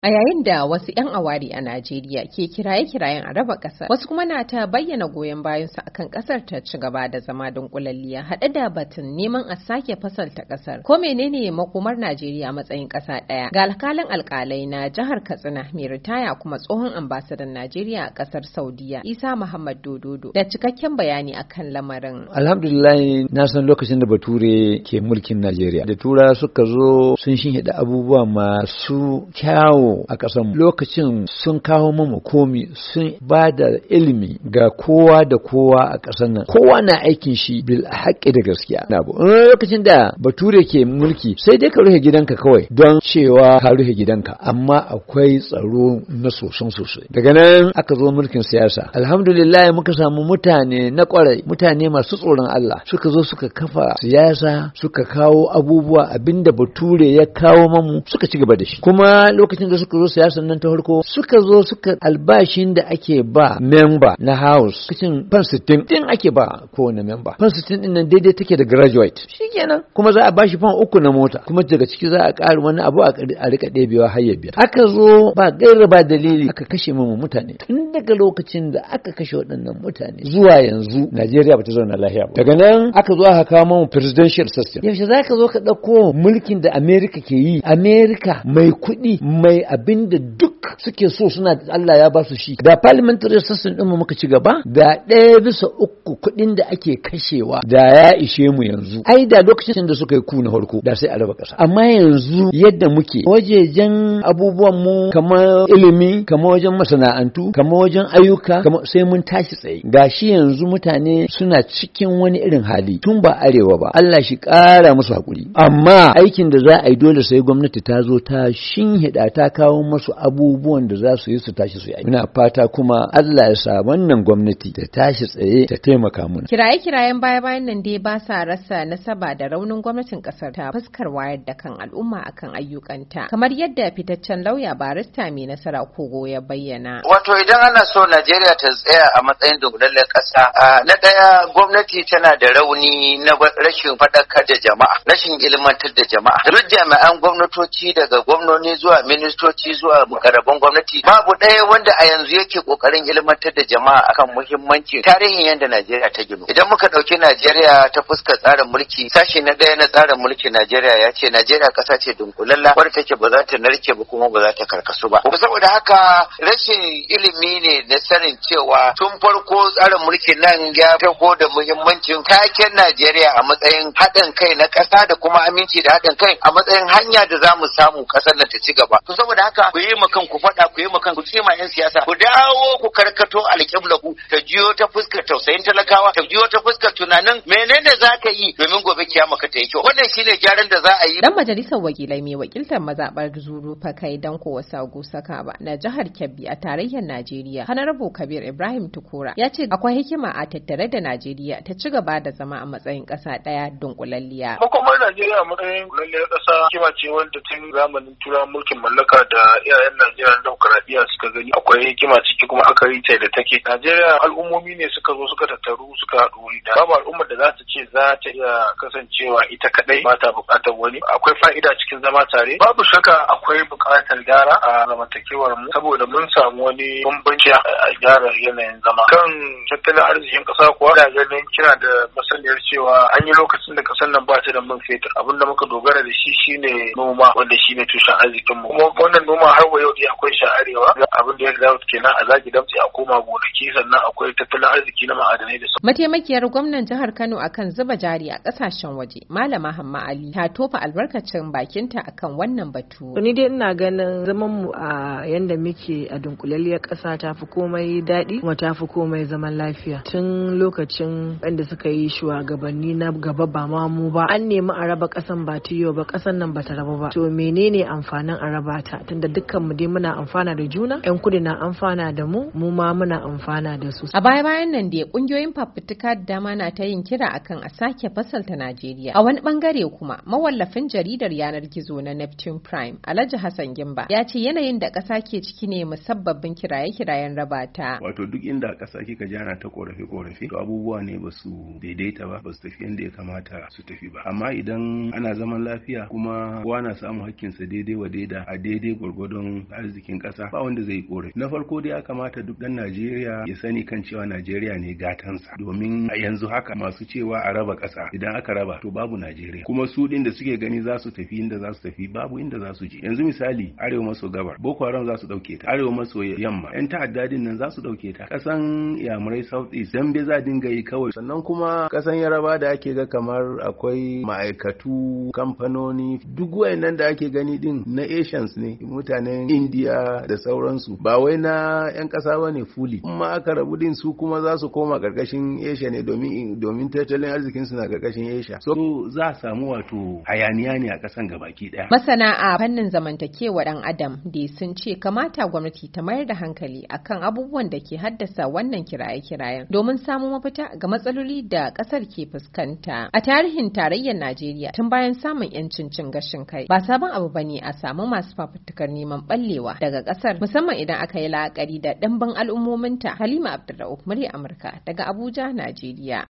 A yayin da wasu 'yan awari a Najeriya ke kiraye-kirayen a raba ƙasar, wasu kuma na ta bayyana goyon bayansu akan ƙasar ta ci gaba da zama dunkulalliya haɗe da batun neman a sake fasalta ƙasar. Ko menene makomar Najeriya matsayin ƙasa ɗaya? Ga alƙalin alƙalai na jihar Katsina mai ritaya kuma tsohon ambasadan Najeriya a ƙasar Saudiya, Isa Muhammad Dododo, da cikakken bayani akan lamarin. Alhamdulillah, na san lokacin da Bature ke mulkin Najeriya, da Tura suka zo sun shinhiɗa abubuwa masu kyawu a ƙasar lokacin sun kawo mamu komi, sun ba da ilimi ga kowa da kowa a ƙasar nan, kowa na aikin shi bil haƙƙi da gaskiya. Lokacin da Bature ke mulki sai dai ka rufe gidanka kawai don cewa ka rufe gidanka, amma akwai tsaro na sosai. Daga nan aka zo mulkin siyasa, alhamdulillah muka samu mutane na kwarai, mutane masu tsoron Allah suka zo suka kafa siyasa, suka kawo abubuwa abinda Bature ya kawo mamu suka ci gaba da shi. Kuma lokacin da suka zo siyasar nan ta farko suka zo suka albashin da ake ba member na house kacin fan 60 din ake ba kowane member, fan 60 din nan daidai take da graduate, shikenan kuma za a bashi fan 3 na mota, kuma daga ciki za a ƙara wani abu a rika ɗebewa har ya biyar. Aka zo ba gaira ba dalili aka kashe mu mutane. Tun daga lokacin da aka kashe waɗannan mutane zuwa yanzu Najeriya ba ta zauna lafiya ba. Daga nan aka zo aka kawo mu presidential system. Yaushe za ka zo ka ɗauko mulkin da America ke yi, America mai kuɗi mai abin da duk suke so, suna Allah ya ba su shi. Da parliamentary system din mu muka ci gaba, da 1/3 kuɗin da ake kashewa da ya ishe mu yanzu. Ai da lokacin da suka yi ku na farko da sai a raba ƙasa. Amma yanzu yadda muke wajejen abubuwan mu, kamar ilimi, kamar wajen masana'antu, kamar wajen ayyuka, kamar sai mun tashi tsaye. Gashi yanzu mutane suna cikin wani irin hali tun ba arewa ba. Allah shi ƙara musu hakuri. Amma aikin da za a yi dole sai gwamnati ta zo ta shinhiɗa, ta kawo masu abubuwan da za su yi su tashi su yi. Muna fata kuma Allah ya sa wannan gwamnati ta tashi tsaye ta taimaka mana. Kiraye-kirayen baya-bayan nan dai ba sa rasa nasaba da raunin gwamnatin kasar ta fuskar wayar da kan al'umma akan ayyukanta, kamar yadda fitaccen lauya barista mai nasara Kogo ya bayyana. Wato idan ana so Najeriya ta tsaya a matsayin dunkulallen ƙasa, na ɗaya gwamnati tana da rauni na rashin faɗakar da jama'a, rashin ilmantar da jama'a. Duk jami'an gwamnatoci daga gwamnoni zuwa ministoci zuwa mukarraban gwamnati babu ɗaya wanda a yanzu yake ƙoƙarin ilmantar da jama'a akan muhimmancin tarihin yadda Najeriya ta ginu. Idan muka ɗauki Najeriya ta fuskar tsarin mulki, sashi na ɗaya na tsarin mulki Najeriya ya ce Najeriya ƙasa ce dunkulalla wadda take ba za ta narke ba kuma ba za ta karkasu ba. Saboda haka rashin ilimi ne na sanin cewa tun farko tsarin mulkin nan ya taho da muhimmancin taken Najeriya a matsayin haɗin kai na ƙasa da kuma aminci da haɗin kai a matsayin hanya da za mu samu ƙasar nan ta ci gaba. To saboda haka ku yi makan ku faɗa, ku yi makan ku tsima 'yan siyasa, ku dawo ku karkato alƙibla ku ta jiyo ta fuskar tausayin talakawa, ta jiyo ta fuskar tunanin menene za ka yi domin gobe kiyama ka ta yi kyau. Wannan shine gyaran da za a yi. Dan majalisar wakilai mai wakiltar mazaɓar Zuru Fakai Danko Wasagu Sakaba na jihar Kebbi a tarayyar Najeriya, Honorable Kabir Ibrahim Tukura, ya ce akwai hikima a tattare da Najeriya ta ci gaba da zama a matsayin ƙasa ɗaya dunkulalliya. Makomar Najeriya a matsayin dunkulalliyar ƙasa kima ce wanda tun zamanin turawan mulkin mallaka da iyayen Najeriya na demokradiyya suka gani akwai hikima ciki, kuma aka yi ta da take. Najeriya al'ummomi ne suka zo suka tattaru suka haɗu wuri da babu al'ummar da za ta ce za ta iya kasancewa ita kadai ba ta buƙatar wani. Akwai fa'ida cikin zama tare, babu shakka akwai buƙatar gyara a zamantakewar mu saboda mun samu wani bambanci a gyara yanayin zama. Kan tattalin arzikin ƙasa kuwa da ganin kina da masaniyar cewa an yi lokacin da ƙasar nan ba ta da man fetur, abin da muka dogara da shi shine noma, wanda shine tushen arzikin mu. Kuma wannan noma har wa yau akwai shi a arewa, abin da ya dawo kenan a zagi damtse a koma gonaki, sannan akwai tattalin arziki na ma'adanai da sauran. Mataimakiyar gwamnan jihar Kano akan zuba jari a kasashen waje, Malama Hamma Ali, ta tofa albarkacin bakinta akan wannan batu. Ni dai ina ganin zaman mu a yanda muke a dunkulalliyar ƙasa ta fi komai daɗi kuma ta fi komai zaman lafiya. Tun lokacin wanda suka yi shugabanni na gaba ba ma mu ba, an nemi a raba ƙasan ba ta yau ba, ƙasan nan ba ta raba ba. To menene amfanin a raba ta? Tunda dukkan mu dai muna amfana da juna, 'yan kudu na amfana da mu ma muna amfana da su. A baya-bayan nan da kungiyoyin fafutuka da dama na ta yin kira akan a sake fasalta Najeriya. A wani bangare kuma mawallafin jaridar yanar gizo na Neptune Prime, Alhaji Hassan Gimba, ya ce yanayin da ƙasa ke ciki ne musabbabin kiraye-kirayen raba ta. Wato duk inda ƙasa kika jana ta korafe-korafe, to abubuwa ne ba su daidaita ba su tafi yadda ya kamata su tafi ba. Amma idan ana zaman lafiya kuma kowa na samun hakkinsa daidai wa daida a daidai gwargwadon arzikin ƙasa, ba wanda zai korafi. Na farko dai ya kamata duk ɗan Najeriya ya sani kan cewa Najeriya ne gatansa, domin a yanzu haka masu cewa a raba ƙasa, idan aka raba to babu Najeriya. Kuma su ɗin da suke gani za su tafi inda za su tafi, babu inda za su je. Yanzu misali arewa maso gabar Boko Haram za su ɗauke ta, arewa maso yamma 'yan ta'adda din nan za su ɗauke ta, ƙasan Yamurai South East dambe za dinga yi kawai. Sannan kuma ƙasan Yaraba da ake ga kamar akwai ma'aikatu, kamfanoni, duk wayannan da ake gani din na Asians ne, mutanen India da sauransu, ba wai na 'yan ƙasa bane fuli. Kuma aka rabu din su kuma za su koma ƙarƙashin Asia ne domin tattalin arzikin su na ƙarƙashin Asia. So za a samu wato hayaniya ne a ƙasan gabaki ɗaya. Masana a fannin zamantakewa ɗan adam da sun ce kamata gwamnati ta mayar da hankali akan abubuwan da ke haddasa wannan kiraye-kirayen domin samun mafita ga matsaloli da ƙasar ke fuskanta. A tarihin tarayyar Najeriya tun bayan samun 'yancin cin gashin kai ba sabon abu bane a samu masu fafutukar neman ɓallewa daga ƙasar, musamman idan aka yi la'akari da ɗimbin al'ummominta. Halima Abdulrauf, murya Amurka daga Abuja, Najeriya.